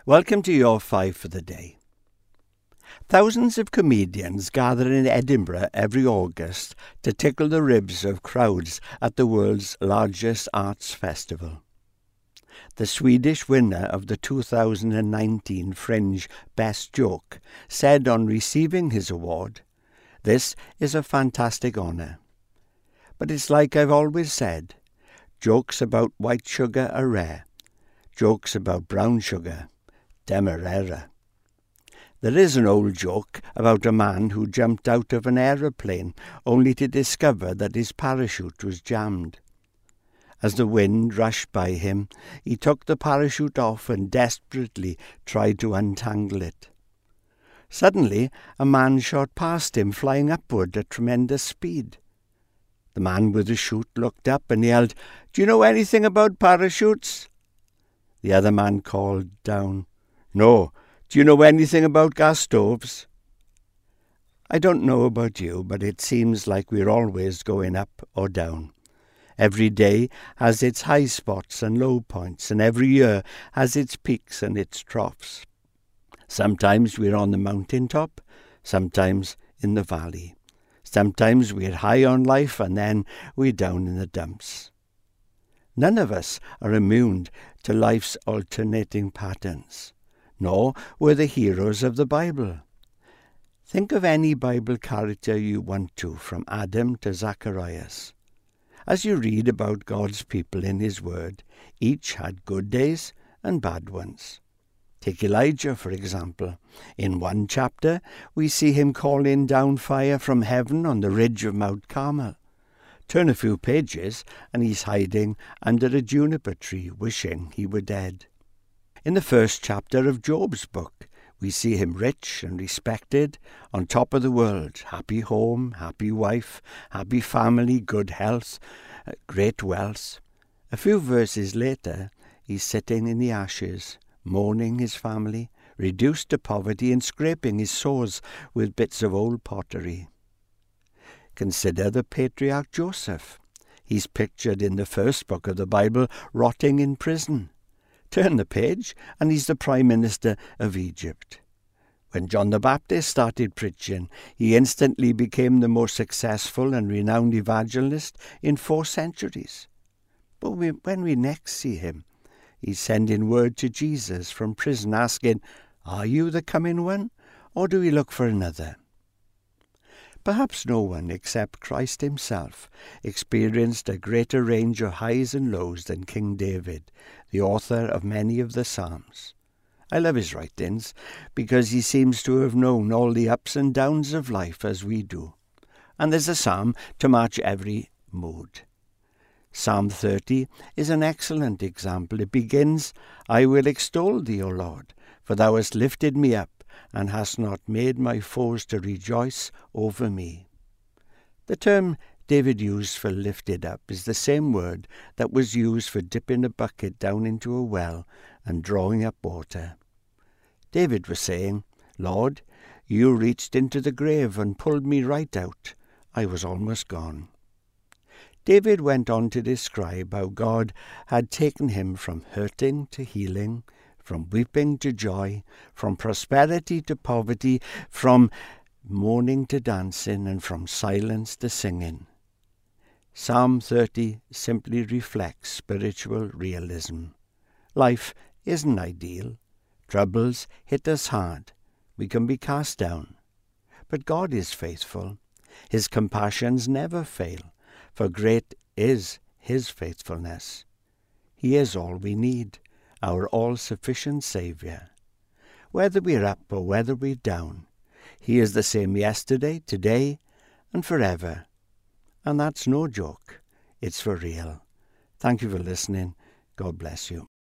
Welcome to your five for the day. Thousands of comedians gather in Edinburgh every August to tickle the ribs of crowds at the world's largest arts festival. The Swedish winner of the 2019 Fringe Best Joke said on receiving his award, "This is a fantastic honour. But it's like I've always said, jokes about white sugar are rare. Jokes about brown sugar, demerara." There is an old joke about a man who jumped out of an aeroplane only to discover that his parachute was jammed. As the wind rushed by him, he took the parachute off and desperately tried to untangle it. Suddenly, a man shot past him, flying upward at tremendous speed. The man with the chute looked up and yelled, "Do you know anything about parachutes?" The other man called down, "No. Do you know anything about gas stoves?" I don't know about you, but it seems like we're always going up or down. Every day has its high spots and low points, and every year has its peaks and its troughs. Sometimes we're on the mountaintop, sometimes in the valley. Sometimes we're high on life and then we're down in the dumps. None of us are immune to life's alternating patterns, nor were the heroes of the Bible. Think of any Bible character you want to, from Adam to Zacharias. As you read about God's people in his word, each had good days and bad ones. Take Elijah, for example. In one chapter, we see him calling down fire from heaven on the ridge of Mount Carmel. Turn a few pages, and he's hiding under a juniper tree, wishing he were dead. In the first chapter of Job's book, we see him rich and respected, on top of the world, happy home, happy wife, happy family, good health, great wealth. A few verses later, he's sitting in the ashes, mourning his family, reduced to poverty and scraping his sores with bits of old pottery. Consider the patriarch Joseph. He's pictured in the first book of the Bible rotting in prison. Turn the page and he's the Prime Minister of Egypt. When John the Baptist started preaching, he instantly became the most successful and renowned evangelist in 4 centuries. But when we next see him, he's sending word to Jesus from prison asking, "Are you the coming one, or do we look for another?" Perhaps no one except Christ himself experienced a greater range of highs and lows than King David, the author of many of the Psalms. I love his writings because he seems to have known all the ups and downs of life as we do. And there's a psalm to match every mood. Psalm 30 is an excellent example. It begins, "I will extol thee, O Lord, for thou hast lifted me up, and hast not made my foes to rejoice over me." The term David used for lifted up is the same word that was used for dipping a bucket down into a well and drawing up water. David was saying, "Lord, you reached into the grave and pulled me right out. I was almost gone." David went on to describe how God had taken him from hurting to healing, from weeping to joy, from prosperity to poverty, from mourning to dancing, and from silence to singing. Psalm 30 simply reflects spiritual realism. Life isn't ideal. Troubles hit us hard. We can be cast down. But God is faithful. His compassions never fail, for great is his faithfulness. He is all we need, our all-sufficient Saviour. Whether we're up or whether we're down, he is the same yesterday, today, and forever. And that's no joke. It's for real. Thank you for listening. God bless you.